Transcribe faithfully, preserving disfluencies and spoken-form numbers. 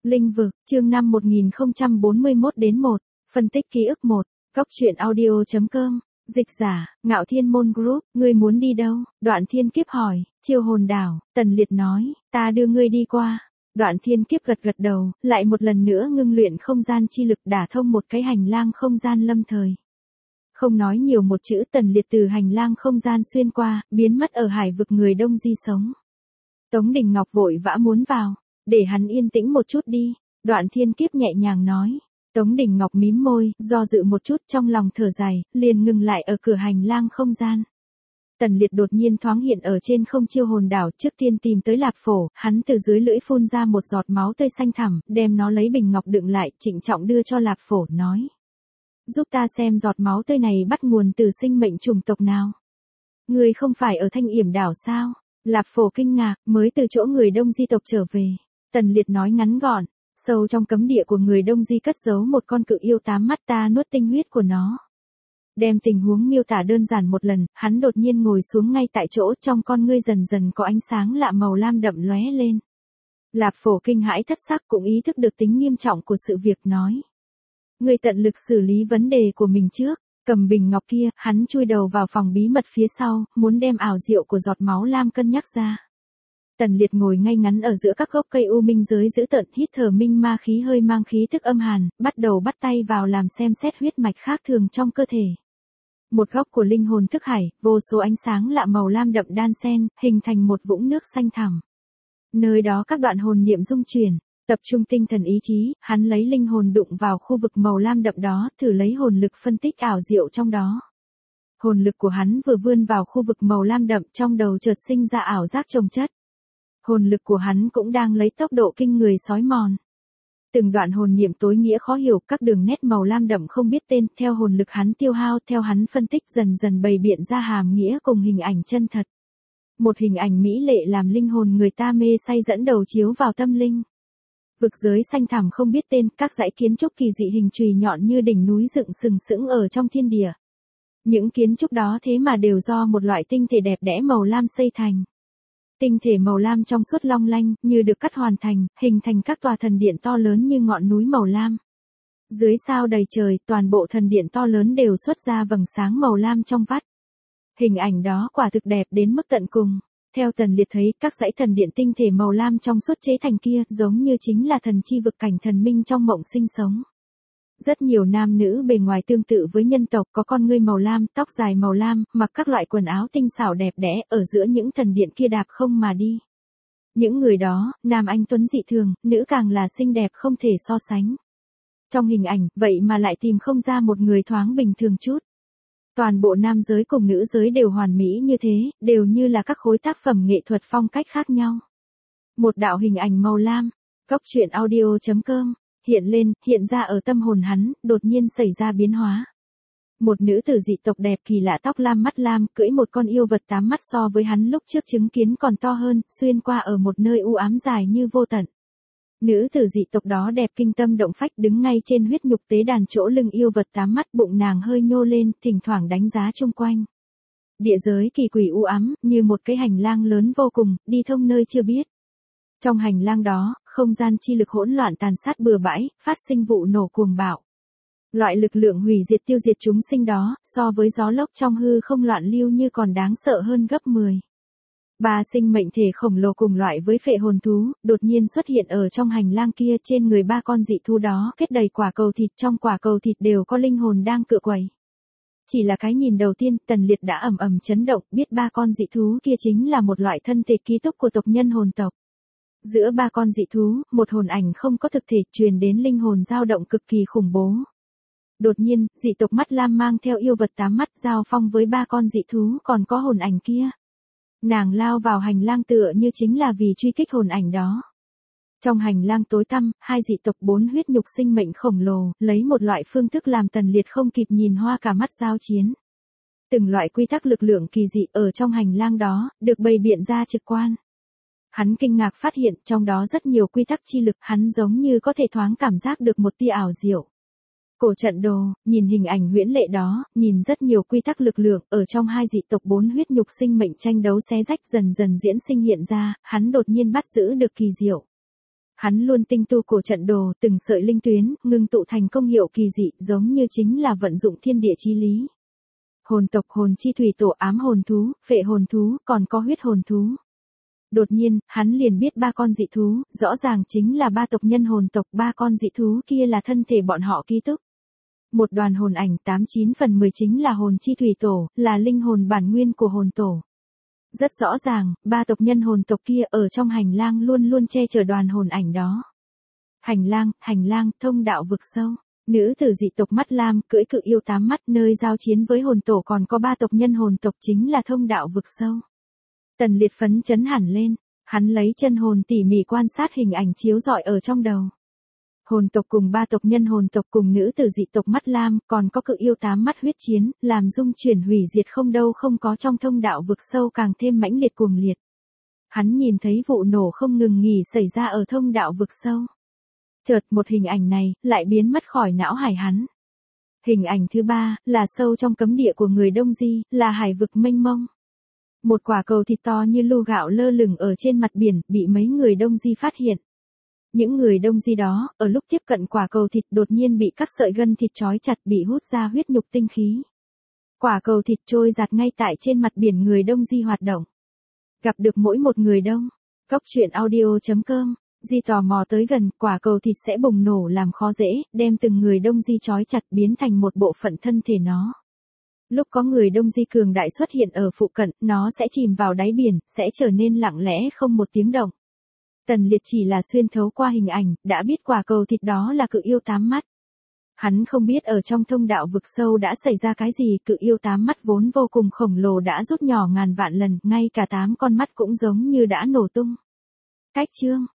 Linh vực, chương năm một nghìn không trăm bốn mươi mốt đến một, phân tích ký ức một, góc truyện audio chấm com, dịch giả, Ngạo Thiên Môn Group, ngươi muốn đi đâu? Đoạn Thiên Kiếp hỏi, Chiêu Hồn Đảo, Tần Liệt nói, ta đưa ngươi đi qua. Đoạn Thiên Kiếp gật gật đầu, lại một lần nữa ngưng luyện không gian chi lực đả thông một cái hành lang không gian lâm thời. Không nói nhiều một chữ, Tần Liệt từ hành lang không gian xuyên qua, biến mất ở hải vực người Đông Di sống. Tống Đình Ngọc vội vã muốn vào, để hắn yên tĩnh một chút đi, Đoạn Thiên Kiếp nhẹ nhàng nói. Tống Đình Ngọc mím môi, do dự một chút trong lòng thở dài, liền ngừng lại ở cửa hành lang không gian. Tần Liệt đột nhiên thoáng hiện ở trên không Chiêu Hồn Đảo, trước tiên tìm tới Lạp Phổ, hắn từ dưới lưỡi phun ra một giọt máu tươi xanh thẳm, đem nó lấy bình ngọc đựng lại, trịnh trọng đưa cho Lạp Phổ nói. Giúp ta xem giọt máu tươi này bắt nguồn từ sinh mệnh chủng tộc nào. Người không phải ở Thanh Yểm Đảo sao? Lạp Phổ kinh ngạc, mới từ chỗ người Đông Di tộc trở về. Tần Liệt nói ngắn gọn, sâu trong cấm địa của người Đông Di cất giấu một con cự yêu tám mắt, ta nuốt tinh huyết của nó. Đem tình huống miêu tả đơn giản một lần, hắn đột nhiên ngồi xuống ngay tại chỗ, trong con ngươi dần dần có ánh sáng lạ màu lam đậm lóe lên. Lạp Phổ kinh hãi thất sắc, cũng ý thức được tính nghiêm trọng của sự việc, nói. Ngươi tận lực xử lý vấn đề của mình trước. Cầm bình ngọc kia, hắn chui đầu vào phòng bí mật phía sau, muốn đem ảo diệu của giọt máu lam cân nhắc ra. Tần Liệt ngồi ngay ngắn ở giữa các gốc cây u minh giới giữ tợn, hít thở minh ma khí hơi mang khí tức âm hàn, bắt đầu bắt tay vào làm xem xét huyết mạch khác thường trong cơ thể. Một góc của linh hồn thức hải, vô số ánh sáng lạ màu lam đậm đan xen, hình thành một vũng nước xanh thẳm. Nơi đó các đoạn hồn niệm dung chuyển. Tập trung tinh thần ý chí, hắn lấy linh hồn đụng vào khu vực màu lam đậm đó, thử lấy hồn lực phân tích ảo diệu trong đó. Hồn lực của hắn vừa vươn vào khu vực màu lam đậm, trong đầu chợt sinh ra ảo giác chồng chất. Hồn lực của hắn cũng đang lấy tốc độ kinh người xói mòn. Từng đoạn hồn niệm tối nghĩa khó hiểu, các đường nét màu lam đậm không biết tên, theo hồn lực hắn tiêu hao, theo hắn phân tích dần dần bày biện ra hàm nghĩa cùng hình ảnh chân thật. Một hình ảnh mỹ lệ làm linh hồn người ta mê say, dẫn đầu chiếu vào tâm linh. Vực giới xanh thẳm không biết tên, các dãy kiến trúc kỳ dị hình chùy nhọn như đỉnh núi dựng sừng sững ở trong thiên địa. Những kiến trúc đó thế mà đều do một loại tinh thể đẹp đẽ màu lam xây thành. Tinh thể màu lam trong suốt long lanh, như được cắt hoàn thành, hình thành các tòa thần điện to lớn như ngọn núi màu lam. Dưới sao đầy trời, toàn bộ thần điện to lớn đều xuất ra vầng sáng màu lam trong vắt. Hình ảnh đó quả thực đẹp đến mức tận cùng. Theo Tần Liệt thấy, các dãy thần điện tinh thể màu lam trong suốt chế thành kia, giống như chính là thần chi vực cảnh thần minh trong mộng sinh sống. Rất nhiều nam nữ bề ngoài tương tự với nhân tộc, có con ngươi màu lam, tóc dài màu lam, mặc các loại quần áo tinh xảo đẹp đẽ, ở giữa những thần điện kia đạp không mà đi. Những người đó, nam anh tuấn dị thường, nữ càng là xinh đẹp không thể so sánh. Trong hình ảnh, vậy mà lại tìm không ra một người thoáng bình thường chút. Toàn bộ nam giới cùng nữ giới đều hoàn mỹ như thế, đều như là các khối tác phẩm nghệ thuật phong cách khác nhau. Một đạo hình ảnh màu lam, góc truyện audio chấm com, hiện lên, hiện ra ở tâm hồn hắn, đột nhiên xảy ra biến hóa. Một nữ tử dị tộc đẹp kỳ lạ, tóc lam mắt lam, cưỡi một con yêu vật tám mắt so với hắn lúc trước chứng kiến còn to hơn, xuyên qua ở một nơi u ám dài như vô tận. Nữ tử dị tộc đó đẹp kinh tâm động phách, đứng ngay trên huyết nhục tế đàn chỗ lưng yêu vật tám mắt, bụng nàng hơi nhô lên, thỉnh thoảng đánh giá chung quanh. Địa giới kỳ quỷ u ám, như một cái hành lang lớn vô cùng, đi thông nơi chưa biết. Trong hành lang đó, không gian chi lực hỗn loạn tàn sát bừa bãi, phát sinh vụ nổ cuồng bạo. Loại lực lượng hủy diệt tiêu diệt chúng sinh đó, so với gió lốc trong hư không loạn lưu như còn đáng sợ hơn gấp mười. Ba sinh mệnh thể khổng lồ cùng loại với phệ hồn thú, đột nhiên xuất hiện ở trong hành lang kia, trên người ba con dị thú đó kết đầy quả cầu thịt, trong quả cầu thịt đều có linh hồn đang cựa quẩy. Chỉ là cái nhìn đầu tiên, Tần Liệt đã ầm ầm chấn động, biết ba con dị thú kia chính là một loại thân thể ký túc của tộc nhân hồn tộc. Giữa ba con dị thú, một hồn ảnh không có thực thể truyền đến linh hồn dao động cực kỳ khủng bố. Đột nhiên, dị tộc mắt lam mang theo yêu vật tám mắt giao phong với ba con dị thú, còn có hồn ảnh kia. Nàng lao vào hành lang tựa như chính là vì truy kích hồn ảnh đó. Trong hành lang tối tăm, hai dị tộc bốn huyết nhục sinh mệnh khổng lồ, lấy một loại phương thức làm Tần Liệt không kịp nhìn hoa cả mắt giao chiến. Từng loại quy tắc lực lượng kỳ dị ở trong hành lang đó, được bày biện ra trực quan. Hắn kinh ngạc phát hiện trong đó rất nhiều quy tắc chi lực, hắn giống như có thể thoáng cảm giác được một tia ảo diệu. Cổ trận đồ, nhìn hình ảnh huyễn lệ đó, nhìn rất nhiều quy tắc lực lượng, ở trong hai dị tộc bốn huyết nhục sinh mệnh tranh đấu xé rách dần dần diễn sinh hiện ra, hắn đột nhiên bắt giữ được kỳ diệu. Hắn luôn tinh tu cổ trận đồ, từng sợi linh tuyến, ngưng tụ thành công hiệu kỳ dị, giống như chính là vận dụng thiên địa chí lý. Hồn tộc, hồn chi thủy tổ, ám hồn thú, phệ hồn thú, còn có huyết hồn thú. Đột nhiên, hắn liền biết ba con dị thú, rõ ràng chính là ba tộc nhân hồn tộc, ba con dị thú kia là thân thể bọn họ ký túc. Một đoàn hồn ảnh tám chín phần mười chính là hồn chi thủy tổ, là linh hồn bản nguyên của hồn tổ. Rất rõ ràng, ba tộc nhân hồn tộc kia ở trong hành lang luôn luôn che chở đoàn hồn ảnh đó. Hành lang, hành lang, thông đạo vực sâu. Nữ tử dị tộc mắt lam, cưỡi cự yêu tám mắt, nơi giao chiến với hồn tổ còn có ba tộc nhân hồn tộc chính là thông đạo vực sâu. Tần Liệt phấn chấn hẳn lên, hắn lấy chân hồn tỉ mỉ quan sát hình ảnh chiếu rọi ở trong đầu. Hồn tộc cùng ba tộc nhân hồn tộc cùng nữ tử dị tộc mắt lam, còn có cự yêu tám mắt huyết chiến, làm dung chuyển hủy diệt không đâu không có trong thông đạo vực sâu càng thêm mãnh liệt cuồng liệt. Hắn nhìn thấy vụ nổ không ngừng nghỉ xảy ra ở thông đạo vực sâu. Chợt một hình ảnh này, lại biến mất khỏi não hải hắn. Hình ảnh thứ ba, là sâu trong cấm địa của người Đông Di, là hải vực mênh mông. Một quả cầu thịt to như lu gạo lơ lửng ở trên mặt biển, bị mấy người Đông Di phát hiện. Những người Đông Di đó, ở lúc tiếp cận quả cầu thịt đột nhiên bị các sợi gân thịt trói chặt, bị hút ra huyết nhục tinh khí. Quả cầu thịt trôi giạt ngay tại trên mặt biển, người Đông Di hoạt động. Gặp được mỗi một người Đông. Cốc truyện audio chấm com. Di tò mò tới gần, quả cầu thịt sẽ bùng nổ làm khó dễ, đem từng người Đông Di trói chặt biến thành một bộ phận thân thể nó. Lúc có người Đông Di cường đại xuất hiện ở phụ cận, nó sẽ chìm vào đáy biển, sẽ trở nên lặng lẽ không một tiếng động. Tần Liệt chỉ là xuyên thấu qua hình ảnh, đã biết quả cầu thịt đó là cự yêu tám mắt. Hắn không biết ở trong thông đạo vực sâu đã xảy ra cái gì, cự yêu tám mắt vốn vô cùng khổng lồ đã rút nhỏ ngàn vạn lần, ngay cả tám con mắt cũng giống như đã nổ tung. Cách chương